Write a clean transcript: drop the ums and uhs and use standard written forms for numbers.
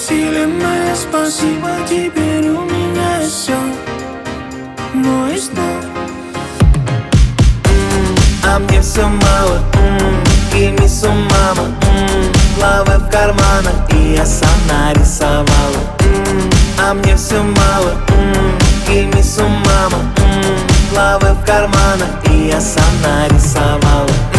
Вселенная, спасибо, теперь у меня есть все, но и снова. А мне все мало, give me some mama, лавы в карманах, и я сам нарисовала. А мне все мало, give me some mama, лавы в карманах, и я сам нарисовала.